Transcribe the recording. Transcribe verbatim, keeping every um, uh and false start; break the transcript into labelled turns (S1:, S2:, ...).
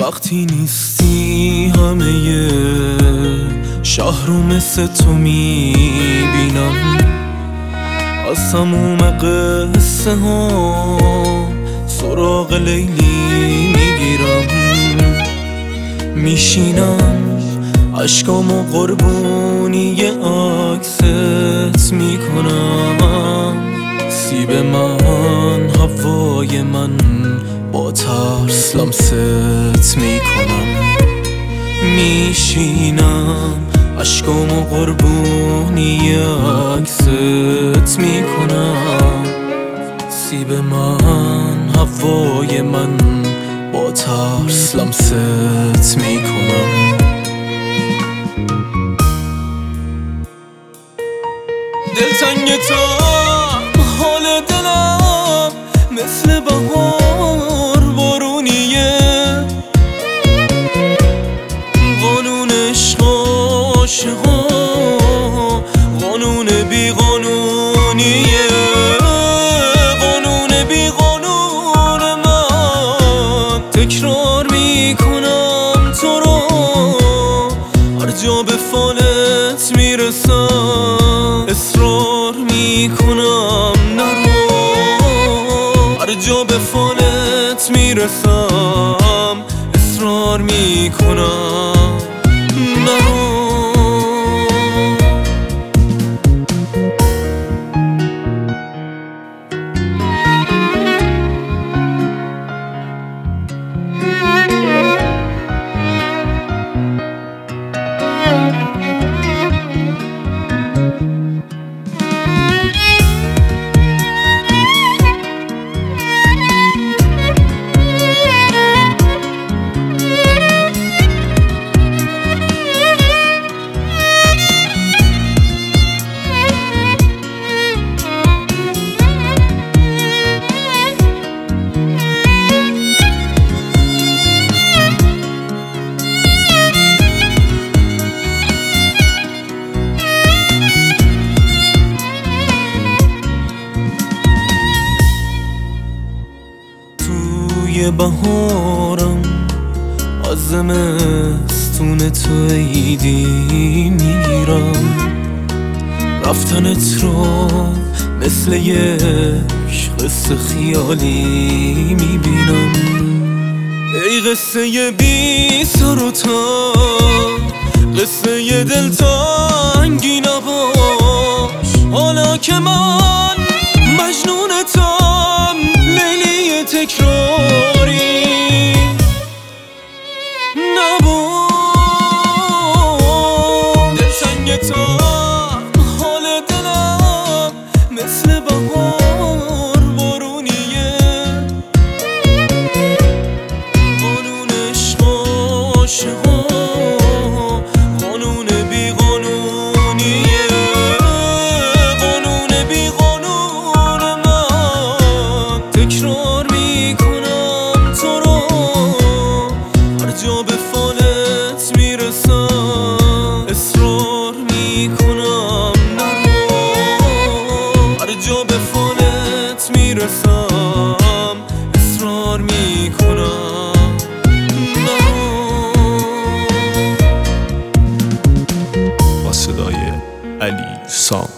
S1: وقتی نیستی همه شهر رو مثل تو میبینم، از تموم قصه ها سراغ لیلی میگیرم. میشینم عشقامو قربونی عکست میکنم. سیب من هوای من با ترس لمست میکنم. میشینم عشقامو قربونی عکست میکنم. سیب من هوای من با ترس لمست میکنم. دلتنگتم حال دلم مثل بهار بارونیه. قانون عشق عاشقا قانون بی قانونیه. قانون بی قانون من تکرار میکنم تو رو، هر جا به فالت میرسم اصرار میکنم نرو. هر جا به فالت میرسم اصرار میکنم نرو. توی بهارم از زمستون تو عیدی میگیرم. رفتنت رو مثل یک قصه خیالی میبینم. ای قصه بی سر و تا، قصه دلتنگی نباش. حالا که من مجنونتم لیلی تکراری نبود. دلتنگتم حال دلم مثل بهار بارونیه. قانون عشق عاشقا قانون بی قانونیه. قانون بی قانون من تکرار میکنم تو رو، هر جا به فالت میرسم اصرار میکنم نرو. هر جا به فالت میرسم اصرار میکنم نرو.
S2: با صدای علی سام.